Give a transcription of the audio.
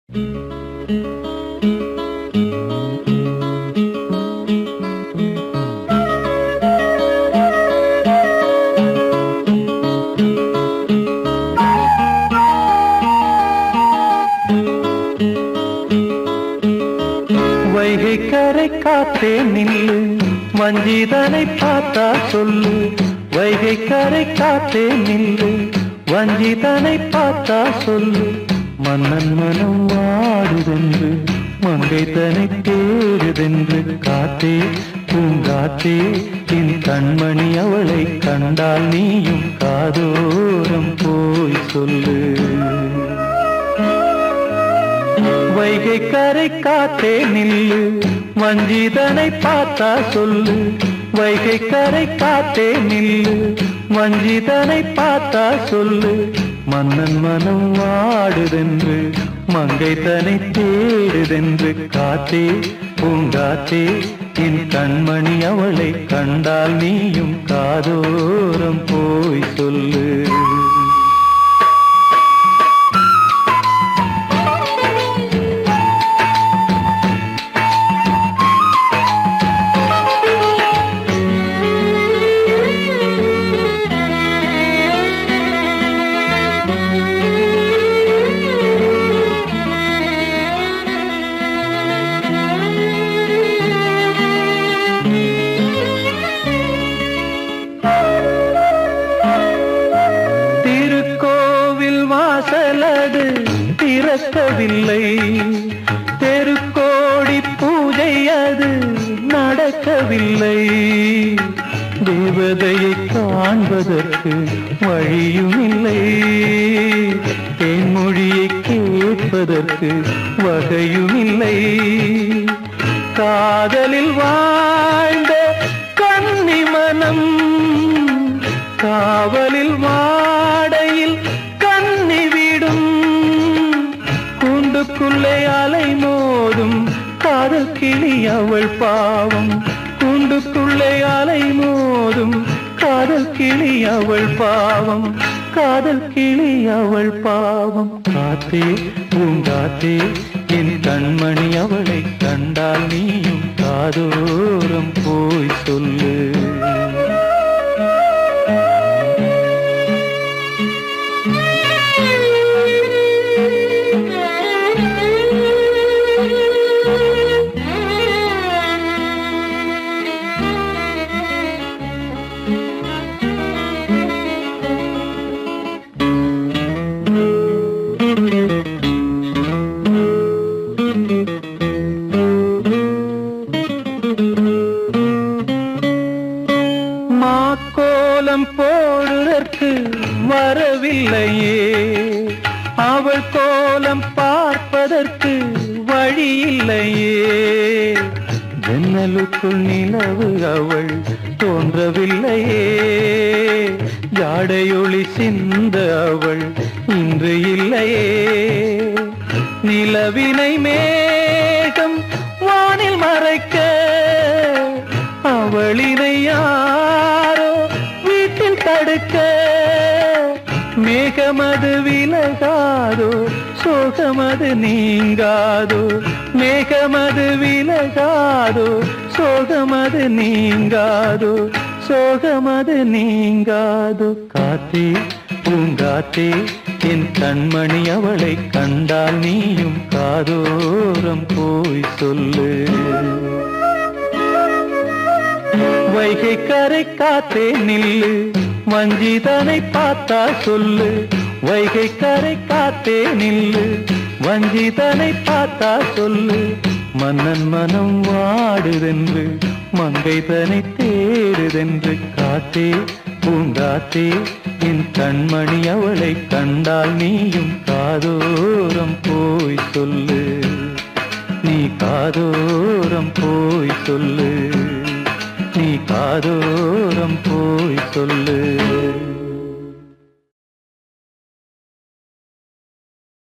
வைகை கரை காத்தே நில்லு, வஞ்சிதனை பார்த்தா சொல்லு. வைகை கரை காத்தே நில்லு, வஞ்சிதனை பார்த்தா சொல்லு. மன்னன் மனம் வாடுதென்று, மங்கை தனை தேடுதென்று. காத்தே பூங்காத்தே, என் கண்மணி அவளை கண்டால் நீயும் காதோரம் போய் சொல்லு. வைகை கரை காத்தே நில்லு, வஞ்சிதனை பார்த்தா சொல்லு. வைகை கரை காத்தே நில்லு, வஞ்சிதனை பார்த்தா சொல்லு. மன்னன் மனம் வாடுதென்று, மங்கை தனை தேடுதென்று. காத்தே பூங்காத்தே, என் கண்மணி அவளை கண்டால் நீயும் காதோரம் போய் சொல்லு. வாசலது திறக்கவில்லை, தெருக்கோடி பூஜை அது நடக்கவில்லை. தேவதையை காண்பதற்கு வழியும் இல்லை, தேன்மொழியை கேட்பதற்கு வகையும் இல்லை. காதலில் வாழ்ந்த கன்னி மனம் காவலில் வாடையில் கூண்டுக்குள்ளே அலை மோதும் காதல் கிளி அவள் பாவம். கூண்டுக்குள்ளே அலை மோதும் காதல் கிளி அவள் பாவம். காதல் கிளி அவள் பாவம். காத்தே பூங்காத்தே, என் கண்மணி அவளை கண்டால் நீயும் காதோரம் போய் சொல்லு. மாக்கோலம் போடுவதற்கு வரவில்லையே, அவள் கோலம் பார்ப்பதற்கு வழி இல்லையே. ஜன்னலுக்குள் நிலவு அவள் தோன்றவில்லையே, ஜாடையொளி சிந்த அவள் இன்று இல்லையே. நிலவினை மேகம் வானில் மறைக்க, அவளினை யாரோ வீட்டில் தடுக்க. மேகமது விலகாதோ, சோகமது நீங்காதோ. மேகமது விலகாதோ, சோகமது நீங்காதோ. சோகமது நீங்காதோ. காத்தே பூங்காத்தே, என் கண்மணி அவளை கண்டால் நீயும் காதோரம் போய் சொல்லு. வைகை கரை காத்தே நில்லு, வஞ்சிதனை பார்த்தா சொல்லு. வைகை கரை காத்தே நில்லு, வஞ்சிதனை பார்த்தா சொல்லு. மன்னன் மனம் வாடுதென்று, மங்கை தனை தேடுதென்று. காத்தே பூங்காத்தே, என் கண்மணி அவளை கண்டால் நீயும் காதோரம் போய் சொல்லு. நீ காதோரம் போய் சொல்லு, நீ காதோரம் போய் சொல்லு.